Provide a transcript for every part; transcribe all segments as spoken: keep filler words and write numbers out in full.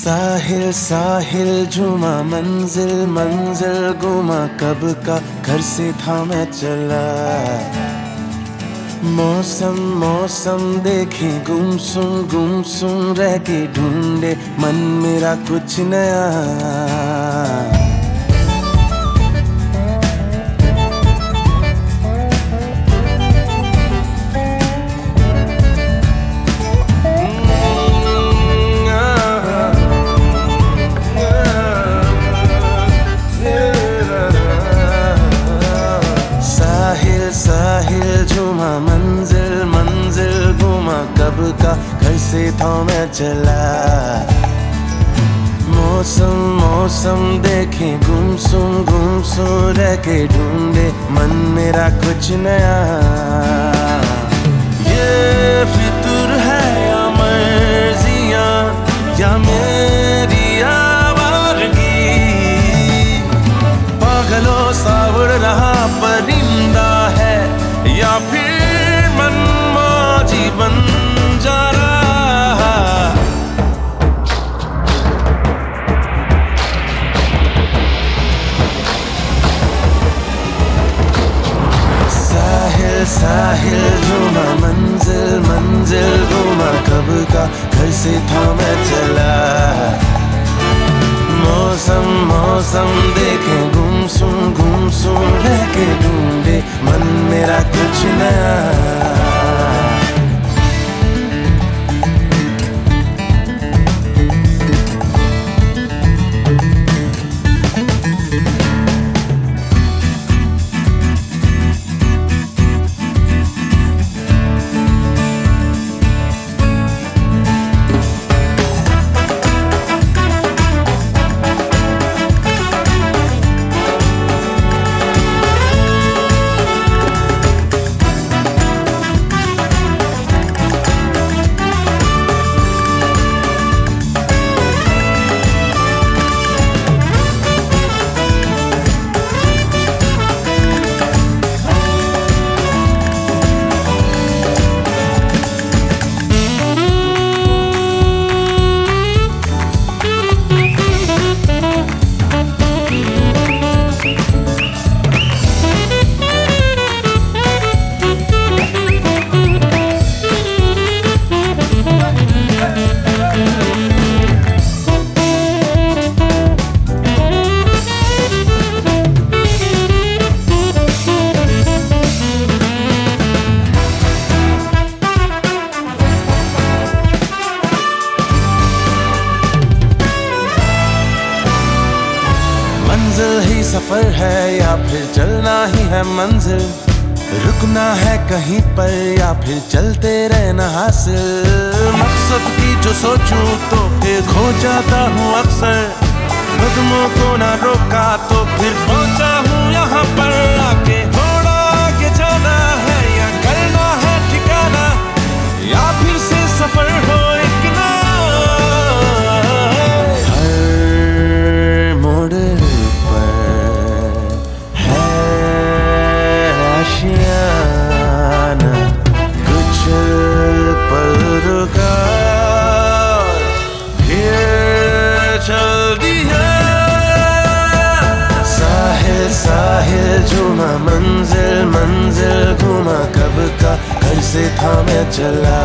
साहिल साहिल झूमा, मंजिल मंजिल घूमा, कब का घर से था मैं चला। मौसम मौसम देखे गुमसुम गुमसुम रह के ढूंढे मन मेरा कुछ नया। साहिल झूमा, मंजिल मंजिल घूमा, कब का घर से था मैं चला। मौसम मौसम देखे गुमसुम गुमसुम रह के ढूंढे मन मेरा कुछ नया। ये फितूर है या मर्जियां या मेरी आवारगी, पागलों सा उड़ रहा परिंदा है या फिर मनमौजी बन जा रहा। साहिल साहिल झूमा, मंजिल मंजिल घूमा, कब का घर से था मैं चला। मौसम मौसम देखे गुमसुम गुमसुम रह के ढूंढे मन मेरा कुछ नया। मंजिल ही सफर है या फिर चलना ही है मंजिल, रुकना है कहीं पर या फिर चलते रहना हासिल। मकसद की जो सोचूं तो फिर खो जाता हूँ अक्सर, कदमों को ना रोका तो फिर पहुंचा हूँ यहाँ पर आके। थोड़ा आगे जाना है या करना है ठिकाना, या फिर से सफर हो एक नया। हर मोड़ कुछ पल रुका फिर चल दिया। साहिल साहिल झूमा, मंजिल मंजिल घूमा, कब का घर से था मैं चला।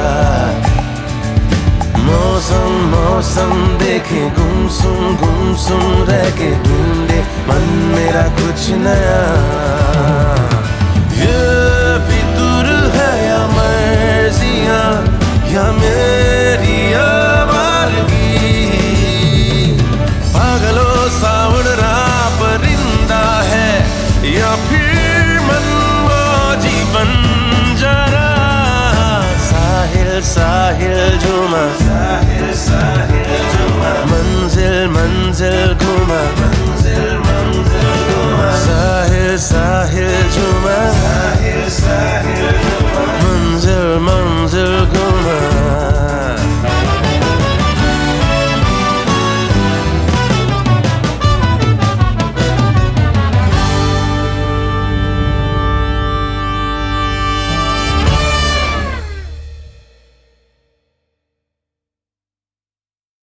मौसम मौसम देखे गुमसुम गुमसुम रह के ढूंढे मन मेरा कुछ नया। ये फितूर है या मर्जियां या मेरी आवारगी, पागलों सा उड़ रहा परिंदा है या फिर मनमौजी बन जा रहा। साहिल साहिल झूमा, साहिल साहिल झूमा, मंजिल मंजिल घूमा, मंजिल मंजिल घूमा, साहिल साहिल झूमा, साहिल साहिल